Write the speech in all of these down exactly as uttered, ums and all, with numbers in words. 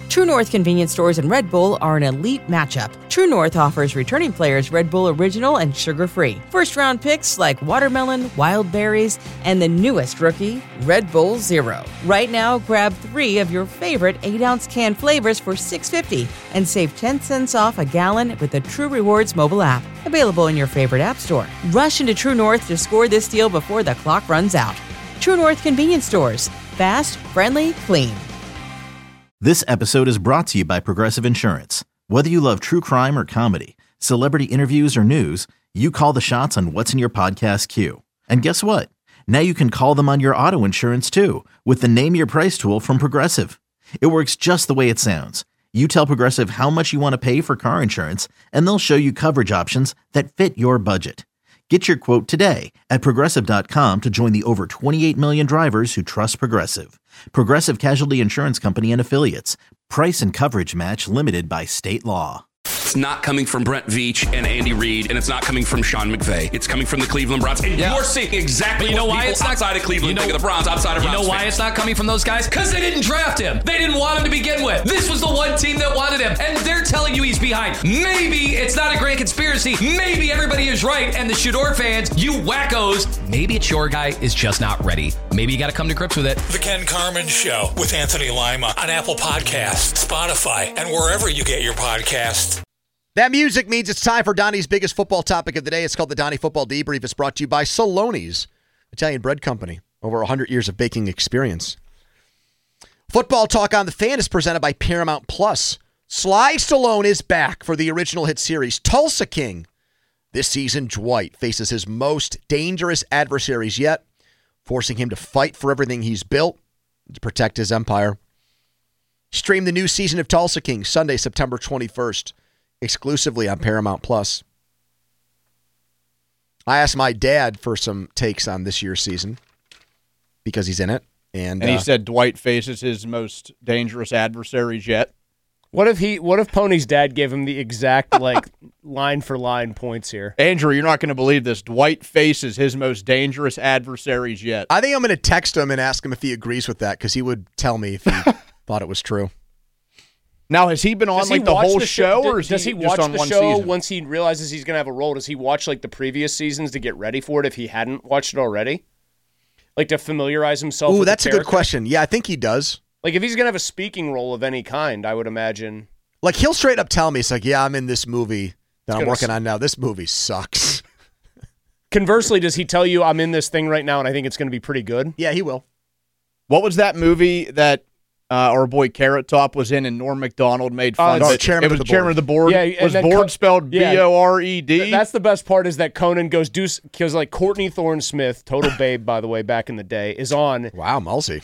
True North convenience stores and Red Bull are an elite matchup. True North offers returning players Red Bull Original and sugar-free. First-round picks like watermelon, wild berries, and the newest rookie, Red Bull Zero. Right now, grab three of your favorite eight-ounce can flavors for six dollars and fifty cents and save ten cents off a gallon with the True Rewards mobile app. Available in your favorite app store. Rush into True North to score this deal before the clock runs out. True North convenience stores. Fast, friendly, clean. This episode is brought to you by Progressive Insurance. Whether you love true crime or comedy, celebrity interviews or news, you call the shots on what's in your podcast queue. And guess what? Now you can call them on your auto insurance too with the Name Your Price tool from Progressive. It works just the way it sounds. You tell Progressive how much you want to pay for car insurance, and they'll show you coverage options that fit your budget. Get your quote today at Progressive dot com to join the over twenty-eight million drivers who trust Progressive. Progressive Casualty Insurance Company and Affiliates. Price and coverage match limited by state law. It's not coming from Brent Veach and Andy Reid, and it's not coming from Sean McVay. It's coming from the Cleveland Browns. And yeah. you're seeing exactly but you know what why people it's not, outside of Cleveland you know, think of the Browns, outside of You Browns know why fans. it's not coming from those guys? Because they didn't draft him. They didn't want him to begin with. This was the one team that wanted him, and they're telling you he's behind. Maybe it's not a great conspiracy. Maybe everybody is right, and the Shador fans, you wackos, maybe it's your guy is just not ready. Maybe you got to come to grips with it. The Ken Carman Show with Anthony Lima on Apple Podcasts, Spotify, and wherever you get your podcasts. That music means it's time for Donnie's biggest football topic of the day. It's called the Donnie Football Debrief. It's brought to you by Saloni's Italian Bread Company. Over one hundred years of baking experience. Football Talk on the Fan is presented by Paramount Plus. Sly Stallone is back for the original hit series Tulsa King. This season, Dwight faces his most dangerous adversaries yet, forcing him to fight for everything he's built to protect his empire. Stream the new season of Tulsa King Sunday, September twenty-first. Exclusively on Paramount Plus. I asked my dad for some takes on this year's season because he's in it. And, and he uh, said Dwight faces his most dangerous adversaries yet. What if he? What if Pony's dad gave him the exact like line for line points here? Andrew, you're not going to believe this. Dwight faces his most dangerous adversaries yet. I think I'm going to text him and ask him if he agrees with that because he would tell me if he thought it was true. Now, has he been on does like he the whole the show, show, or is does he, he just watch on the one show season? once he realizes he's going to have a role? Does he watch like the previous seasons to get ready for it if he hadn't watched it already? Like to familiarize himself Ooh, with that's the a good character? question. Yeah, I think he does. Like if he's going to have a speaking role of any kind, I would imagine. Like he'll straight up tell me, it's like, yeah, I'm in this movie that I'm working s- on now. This movie sucks. Conversely, does he tell you I'm in this thing right now and I think it's going to be pretty good? Yeah, he will. What was that movie that uh, our boy Carrot Top was in and Norm Macdonald made fun Uh, of no, it? chairman it of was the chairman board. of the board. Yeah, and was then board Co- spelled yeah. B O R E D? Th- That's the best part is that Conan goes, do because like Courtney Thorne Smith, total babe, by the way, back in the day, is on. Wow, Mulsey.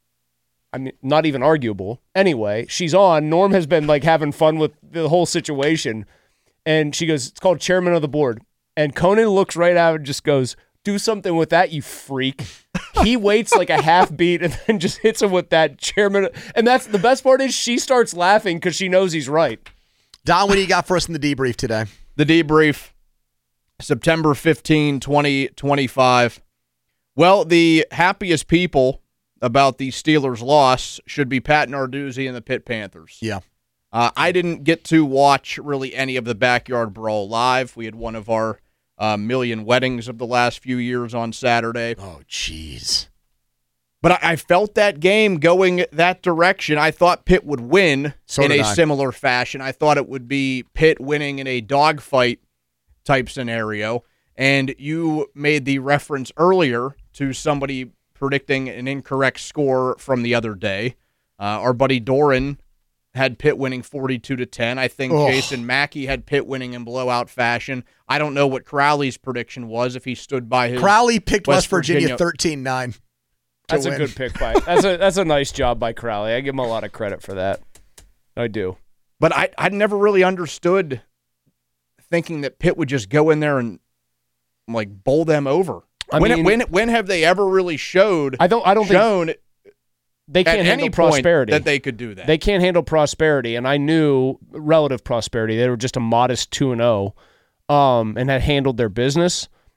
I mean, not even arguable. Anyway, she's on. Norm has been like having fun with the whole situation. And she goes, it's called chairman of the board. And Conan looks right at her and just goes, do something with that, you freak. He waits like a half beat and then just hits him with that chairman. And that's the best part is she starts laughing because she knows he's right. Don, what do you got for us in the debrief today? The debrief, September fifteenth, twenty twenty-five. Well, the happiest people about the Steelers' loss should be Pat Narduzzi and the Pitt Panthers. Yeah. Uh, I didn't get to watch really any of the Backyard Brawl live. We had one of our uh, million weddings of the last few years on Saturday. Oh, jeez. But I, I felt that game going that direction. I thought Pitt would win So in did a I. similar fashion. I thought it would be Pitt winning in a dogfight type scenario. And you made the reference earlier to somebody predicting an incorrect score from the other day. Uh, our buddy Doran had Pitt winning forty-two to ten. I think Ugh. Jason Mackey had Pitt winning in blowout fashion. I don't know what Crowley's prediction was if he stood by his Crowley picked West, West Virginia Virginia thirteen nine. That's win. a good pick by. That's a that's a nice job by Crowley. I give him a lot of credit for that. I do. But I I never really understood thinking that Pitt would just go in there and like bowl them over. I when mean- when when have they ever really showed I don't I don't think shown they at can't any handle point prosperity. that they could do that? They can't handle prosperity, and I knew relative prosperity. They were just a modest two and zero, um, and had handled their business.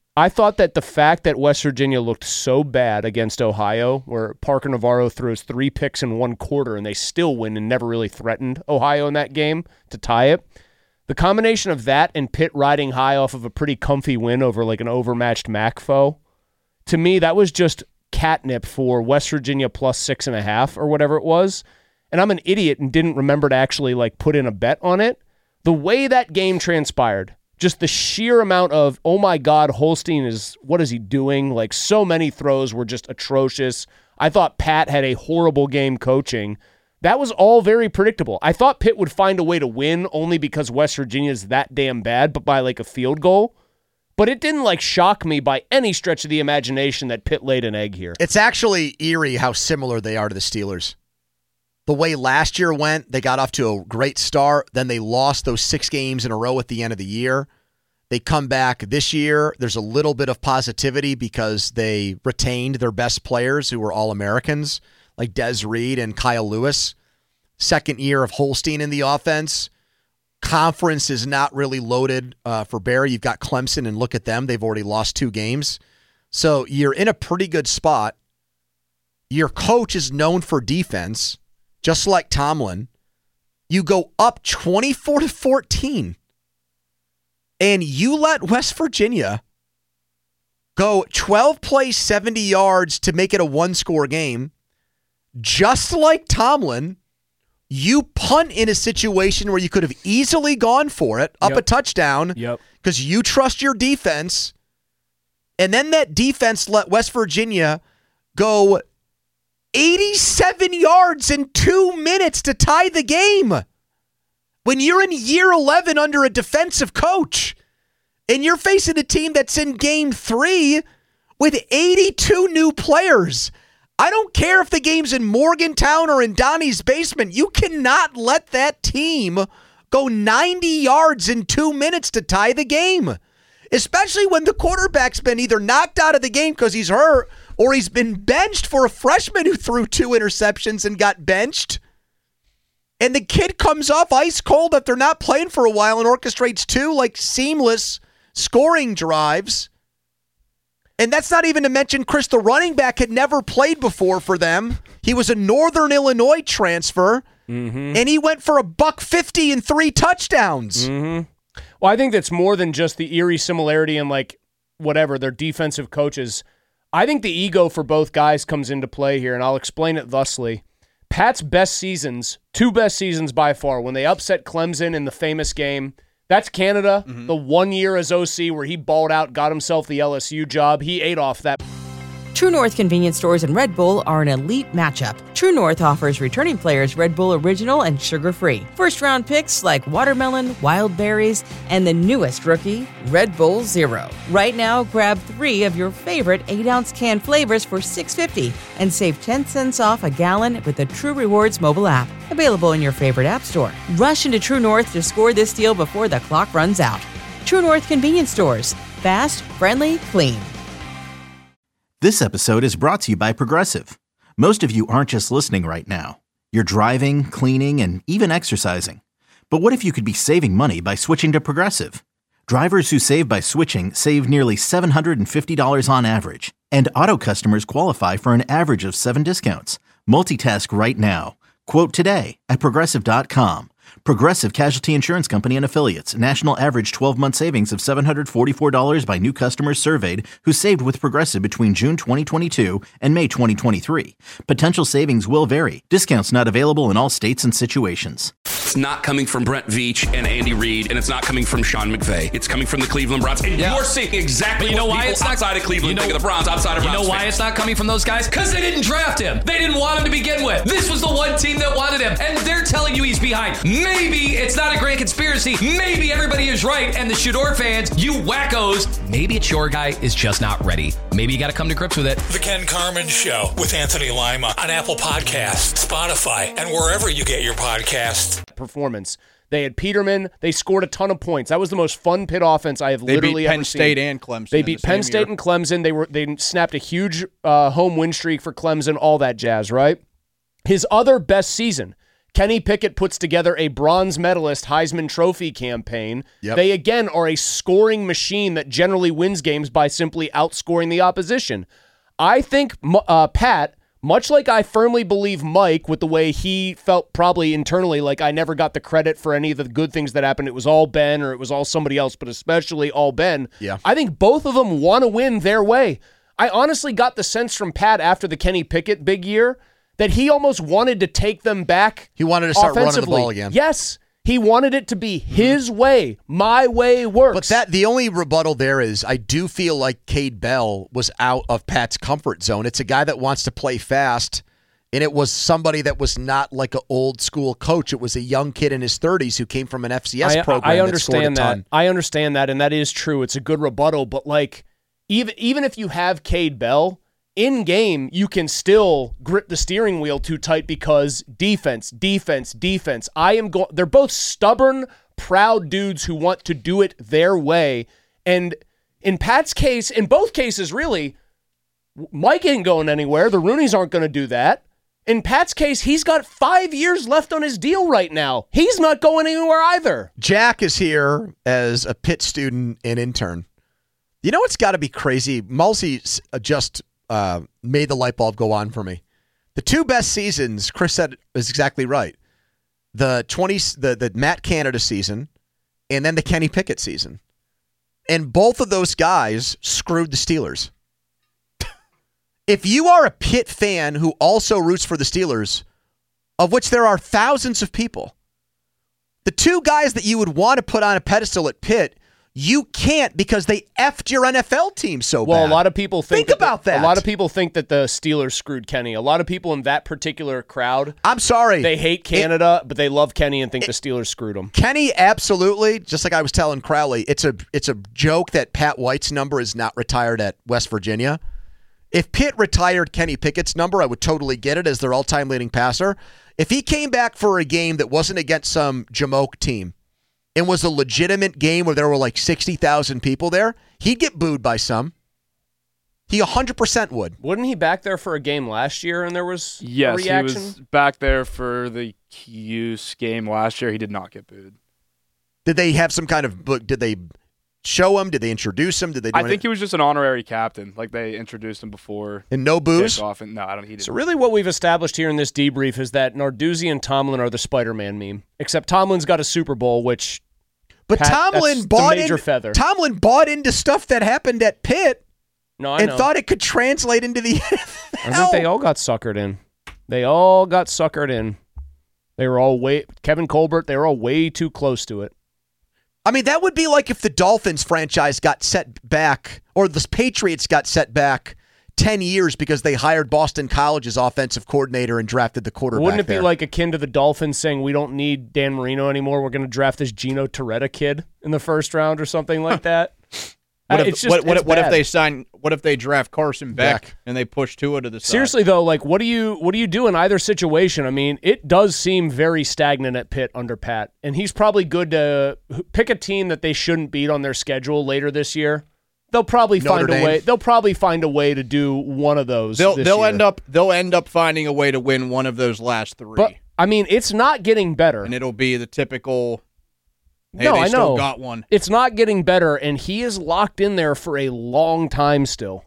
I thought that the fact that West Virginia looked so bad against Ohio, where Parker Navarro throws three picks in one quarter and they still win and never really threatened Ohio in that game to tie it, the combination of that and Pitt riding high off of a pretty comfy win over like an overmatched M A C foe, to me, that was just catnip for West Virginia plus six and a half or whatever it was. And I'm an idiot and didn't remember to actually like put in a bet on it. The way that game transpired, just the sheer amount of, oh my God, Holstein is, what is he doing? Like so many throws were just atrocious. I thought Pat had a horrible game coaching. That was all very predictable. I thought Pitt would find a way to win only because West Virginia is that damn bad, but by like a field goal. But it didn't like shock me by any stretch of the imagination that Pitt laid an egg here. It's actually eerie how similar they are to the Steelers. The way last year went, they got off to a great start. Then they lost those six games in a row at the end of the year. They come back this year. There's a little bit of positivity because they retained their best players who were All-Americans, like Des Reed and Kyle Lewis. Second year of Holstein in the offense. Conference is not really loaded uh, for Barry. You've got Clemson, and look at them. They've already lost two games. So you're in a pretty good spot. Your coach is known for defense, just like Tomlin. You go up twenty-four to fourteen, and you let West Virginia go twelve plays, seventy yards to make it a one-score game. Just like Tomlin, you punt in a situation where you could have easily gone for it, up Yep. a touchdown, Yep. because you trust your defense. And then that defense let West Virginia go eighty-seven yards in two minutes to tie the game. When you're in year eleven under a defensive coach and you're facing a team that's in game three with eighty-two new players, I don't care if the game's in Morgantown or in Donnie's basement. You cannot let that team go ninety yards in two minutes to tie the game, especially when the quarterback's been either knocked out of the game because he's hurt or he's been benched for a freshman who threw two interceptions and got benched. And the kid comes off ice cold after not playing for a while and orchestrates two like seamless scoring drives. And that's not even to mention Chris, the running back, had never played before for them. He was a Northern Illinois transfer, Mm-hmm. and he went for a buck fifty and three touchdowns. Mm-hmm. Well, I think that's more than just the eerie similarity in like whatever their defensive coaches. I think the ego for both guys comes into play here, and I'll explain it thusly. Pat's best seasons, two best seasons by far, when they upset Clemson in the famous game. That's Canada, mm-hmm. the one year as O C where he balled out, got himself the L S U job. He ate off that. True North convenience stores and Red Bull are an elite matchup. True North offers returning players Red Bull Original and sugar-free. First-round picks like watermelon, wild berries, and the newest rookie, Red Bull Zero. Right now, grab three of your favorite eight-ounce can flavors for six dollars and fifty cents and save ten cents off a gallon with the True Rewards mobile app. Available in your favorite app store. Rush into True North to score this deal before the clock runs out. True North convenience stores. Fast, friendly, clean. This episode is brought to you by Progressive. Most of you aren't just listening right now. You're driving, cleaning, and even exercising. But what if you could be saving money by switching to Progressive? Drivers who save by switching save nearly seven hundred fifty dollars on average. And auto customers qualify for an average of seven discounts. Multitask right now. Quote today at Progressive dot com. Progressive Casualty Insurance Company and Affiliates. National average twelve-month savings of seven hundred forty-four dollars by new customers surveyed who saved with Progressive between June twenty twenty-two and May twenty twenty-three. Potential savings will vary. Discounts not available in all states and situations. It's not coming from Brent Veach and Andy Reid, and it's not coming from Sean McVay. It's coming from the Cleveland Browns. And yeah. you're seeing exactly but you know what why people it's not, outside of Cleveland you know, think of the Browns, outside of You Browns know why fans. it's not coming from those guys? Because they didn't draft him. They didn't want him to begin with. This was the one team that wanted him, and they're telling you he's behind. Maybe it's not a grand conspiracy. Maybe everybody is right, and the Shador fans, you wackos, maybe it's your guy is just not ready. Maybe you got to come to grips with it. The Ken Carman Show with Anthony Lima on Apple Podcasts, Spotify, and wherever you get your podcasts. Performance. They had Peterman. They scored a ton of points. That was the most fun Pitt offense I have they literally beat Penn ever State seen. and Clemson. They beat the Penn State year. and Clemson. They were they snapped a huge uh, home win streak for Clemson. All that jazz, right? His other best season, Kenny Pickett puts together a bronze medalist Heisman Trophy campaign. Yep. They, again, are a scoring machine that generally wins games by simply outscoring the opposition. I think uh, Pat, much like I firmly believe Mike with the way he felt probably internally like I never got the credit for any of the good things that happened. It was all Ben or it was all somebody else, but especially all Ben. Yeah. I think both of them want to win their way. I honestly got the sense from Pat after the Kenny Pickett big year that he almost wanted to take them back. He wanted to start running the offensively. ball again. Yes. He wanted it to be his way. My way works. But that the only rebuttal there is I do feel like Cade Bell was out of Pat's comfort zone. It's a guy that wants to play fast, and it was somebody that was not like an old school coach. It was a young kid in his thirties who came from an F C S I, program. I understand that, that. I understand that, and that is true. It's a good rebuttal, but like even even if you have Cade Bell, in game, you can still grip the steering wheel too tight because defense, defense, defense. I am going. They're both stubborn, proud dudes who want to do it their way. And in Pat's case, in both cases, really, Mike ain't going anywhere. The Rooneys aren't going to do that. In Pat's case, he's got five years left on his deal right now. He's not going anywhere either. Jack is here as a Pitt student and intern. You know what's got to be crazy? Mulsey just uh, made the light bulb go on for me. The two best seasons, Chris said is exactly right. The twenty, the the Matt Canada season, and then the Kenny Pickett season. And both of those guys screwed the Steelers. If you are a Pitt fan who also roots for the Steelers, of which there are thousands of people, the two guys that you would want to put on a pedestal at Pitt, you can't because they effed your N F L team so well, bad. Well, a lot of people think, think that about the, that. A lot of people think that the Steelers screwed Kenny. A lot of people in that particular crowd, I'm sorry, they hate Canada, it, but they love Kenny and think it, the Steelers screwed him. Kenny, absolutely. Just like I was telling Crowley, it's a it's a joke that Pat White's number is not retired at West Virginia. If Pitt retired Kenny Pickett's number, I would totally get it as their all-time leading passer. If he came back for a game that wasn't against some Jamoke team and was a legitimate game where there were like sixty thousand people there, he'd get booed by some. He one hundred percent would. Wasn't he back there for a game last year and there was yes, a reaction? Yes, he was back there for the Cuse game last year. He did not get booed. Did they have some kind of book? Did they show him? Did they introduce him? Did they? Do I think anything? he was just an honorary captain. Like they introduced him before. And no booze? Off and, no, I don't. He didn't. So really what we've established here in this debrief is that Narduzzi and Tomlin are the Spider-Man meme. Except Tomlin's got a Super Bowl, which But Pat, Tomlin that's bought the major in, feather. Tomlin bought into stuff that happened at Pitt no, I and know. thought it could translate into the N F L. I think they all got suckered in. They all got suckered in. They were all way Kevin Colbert, they were all way too close to it. I mean, that would be like if the Dolphins franchise got set back or the Patriots got set back ten years because they hired Boston College's offensive coordinator and drafted the quarterback. Wouldn't it be there. like akin to the Dolphins saying we don't need Dan Marino anymore? We're going to draft this Gino Torretta kid in the first round or something like that? What Uh, if, it's just, what, what, it's what if bad. they sign? What if they draft Carson Beck, Beck. and they push Tua to the side? Seriously though, like what do you what do you do in either situation? I mean, it does seem very stagnant at Pitt under Pat, and he's probably good to pick a team that they shouldn't beat on their schedule later this year. They'll probably Notre find Dame. a way. They'll probably find a way to do one of those. they'll this they'll year. end up they'll end up finding a way to win one of those last three, But I mean, it's not getting better. and it'll be the typical. Hey, no, they I still know. got one. It's not getting better, and he is locked in there for a long time still.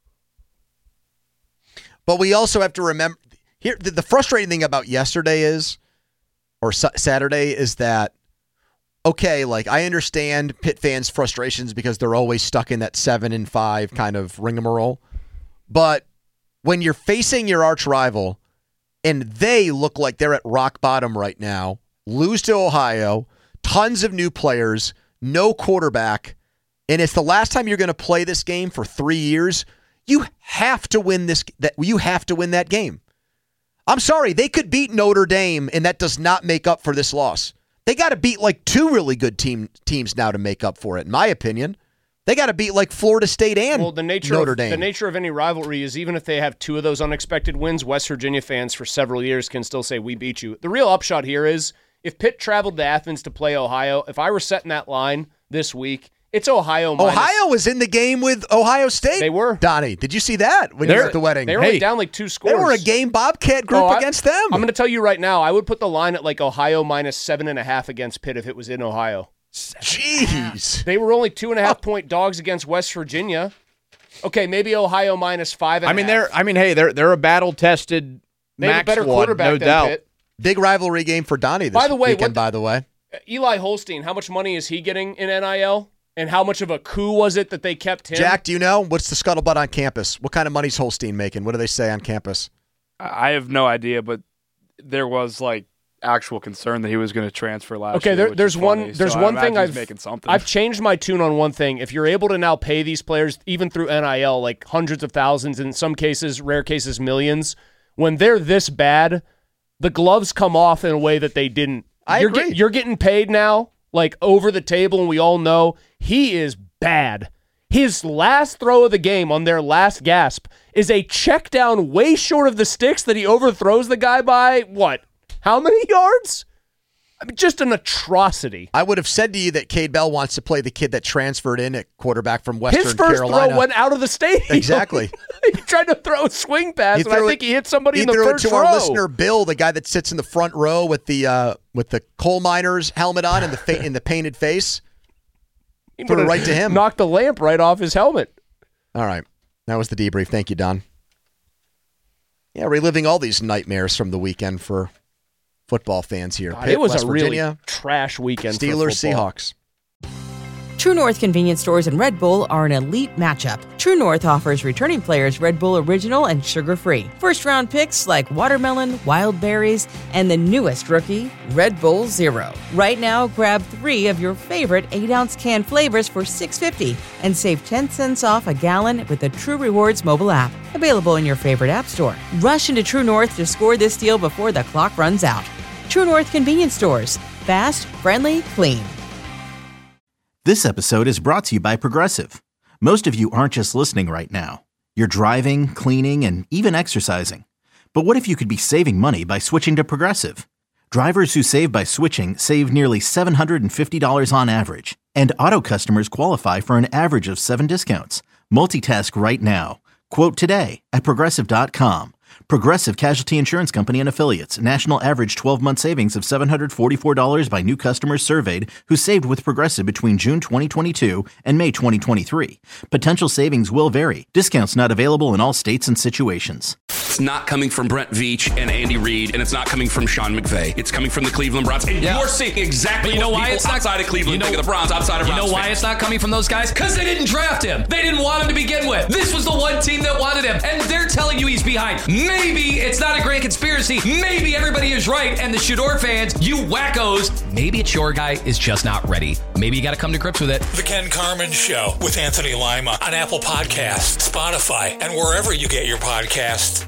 But we also have to remember here the, the frustrating thing about yesterday is, or su- Saturday is that, okay, like I understand Pitt fans' frustrations because they're always stuck in that seven and five kind of rigmarole. But when you're facing your arch rival and they look like they're at rock bottom right now, lose to Ohio, tons of new players, no quarterback, and it's the last time you're going to play this game for three years, you have to win this. That you have to win that game. I'm sorry, they could beat Notre Dame, and that does not make up for this loss. They got to beat like two really good team teams now to make up for it, in my opinion. They got to beat like Florida State and well, the nature Notre of, Dame. The nature of any rivalry is even if they have two of those unexpected wins, West Virginia fans for several years can still say, we beat you. The real upshot here is if Pitt traveled to Athens to play Ohio, if I were setting that line this week, It's Ohio minus. Ohio was in the game with Ohio State. They were. Donnie, did you see that when you were at the wedding? They were hey, only down like two scores. They were a game Bobcat group oh, I, against them. I'm going to tell you right now, I would put the line at like Ohio minus seven and a half against Pitt if it was in Ohio. Jeez. They were only two and a half point dogs against West Virginia. Okay, maybe Ohio minus five and I mean, a half. they're. I mean, hey, they're they're a battle-tested They have a Max better squad, quarterback no than doubt. Pitt. Big rivalry game for Donnie this By the way, weekend, what the- by the way. Eli Holstein, how much money is he getting in N I L? And how much of a coup was it that they kept him? Jack, do you know? What's the scuttlebutt on campus? What kind of money's Holstein making? What do they say on campus? I have no idea, but there was like actual concern that he was going to transfer last Okay, year. there, which there's is one. funny. There's so one I thing imagine I've he's making something. I've changed my tune on one thing. If you're able to now pay these players even through N I L, like hundreds of thousands, in some cases, rare cases, millions, when they're this bad, the gloves come off in a way that they didn't. I you're agree. Get, you're getting paid now, like over the table, and we all know he is bad. His last throw of the game on their last gasp is a check down way short of the sticks that he overthrows the guy by, what, how many yards? I mean, just an atrocity. I would have said to you that Cade Bell wants to play the kid that transferred in at quarterback from Western His first Carolina. throw went out of the stadium. Exactly. He tried to throw a swing pass, He and I threw think it- he hit somebody He in the threw it first to row. our listener Bill, the guy that sits in the front row with the uh, with the coal miner's helmet on and the fa- in the painted face. He Threw it would've right to him. Knocked the lamp right off his helmet. All right. That was the debrief. Thank you, Don. Yeah, reliving all these nightmares from the weekend for football fans here. God, Pitt, it was West a really Virginia, trash weekend for Steelers, football. Seahawks. True North convenience stores and Red Bull are an elite matchup. True North offers returning players Red Bull Original and sugar-free. First-round picks like watermelon, wild berries, and the newest rookie, Red Bull Zero. Right now, grab three of your favorite eight-ounce can flavors for six dollars and fifty cents and save ten cents off a gallon with the True Rewards mobile app. Available in your favorite app store. Rush into True North to score this deal before the clock runs out. True North convenience stores. Fast, friendly, clean. This episode is brought to you by Progressive. Most of you aren't just listening right now. You're driving, cleaning, and even exercising. But what if you could be saving money by switching to Progressive? Drivers who save by switching save nearly seven hundred fifty dollars on average. And auto customers qualify for an average of seven discounts. Multitask right now. Quote today at Progressive dot com. Progressive Casualty Insurance Company and Affiliates. National average twelve-month savings of seven hundred forty-four dollars by new customers surveyed who saved with Progressive between June twenty twenty-two and May twenty twenty-three. Potential savings will vary. Discounts not available in all states and situations. It's not coming from Brent Veach and Andy Reid, and it's not coming from Sean McVay. It's coming from the Cleveland Browns. And Yeah. you're seeing exactly But you know what why people it's not- outside of Cleveland you know- think of the Browns, outside of You Browns know why fans. it's not coming from those guys? Because they didn't draft him. They didn't want him to begin with. This was the one team that wanted him, and they're telling you he's behind. Maybe it's not a great conspiracy. Maybe everybody is right, and the Shador fans, you wackos, maybe it's your guy is just not ready. Maybe you got to come to grips with it. The Ken Carmen Show with Anthony Lima on Apple Podcasts, Spotify, and wherever you get your podcasts.